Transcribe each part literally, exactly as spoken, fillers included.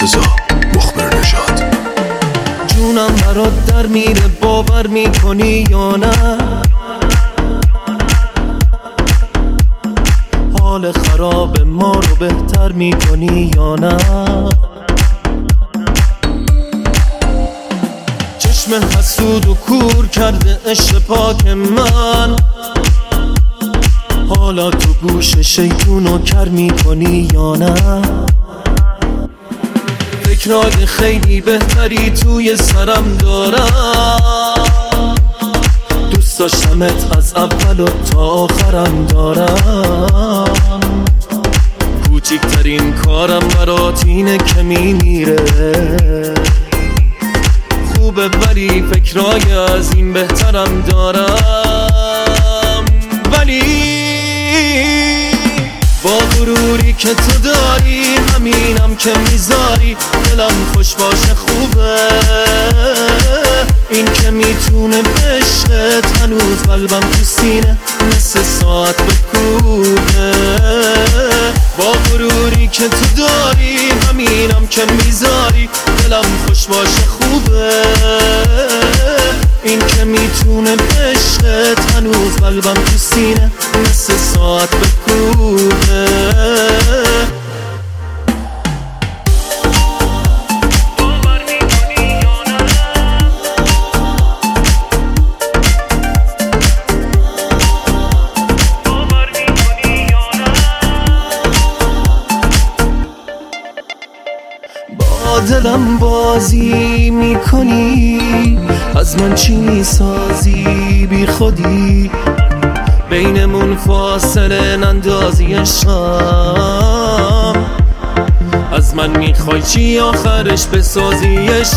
مرتضی مخبر نژاد. جونم برات در میره، باور میکنی یا نه؟ حال خراب ما رو بهتر میکنی یا نه؟ چشم حسود و کور کرده عشق پاک من، حالا تو گوش شیطونو کر میکنی یا نه؟ فکرای خیلی بهتری توی سرم دارم، دوست داشتمت از اول و تا آخرم دارم. کوچکترین کارم برات اینه که میمیره، خوبه ولی فکرای از این بهترم دارم. ولی با غروری که تو داری همینم که میذاری دلم خوش باشه خوبه. این که میتونه بشت هنوز قلبم تو سینه مثل ساعت بکوبه. با غروری که تو داری همینم که میذاری دلم خوش باشه خوبه. این که میتونه بشت هنوز قلبم تو سینه مثل ساعت بکوبه. با دلم بازی میکنی، از من چی میسازی بی خودی، بینمون فاصله نندازی عشقم. از من میخوای چی آخرش بسازی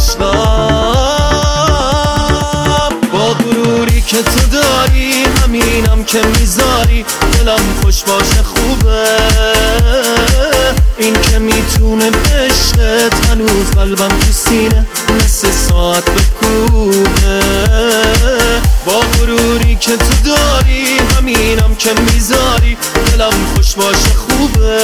عشقم. با غروری که تو داری همینم که میذاری دلم خوش باشه خوبه. این که میتونه بشت هنوز قلبم تو سینه مثل ساعت بکوبه. با غروری که تو داری همینم که میذاری دلم خوش باشه خوبه.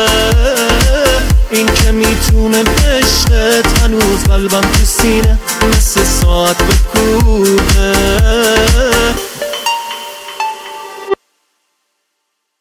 این که میتونه بشت هنوز قلبم تو سینه مثل ساعت بکوبه.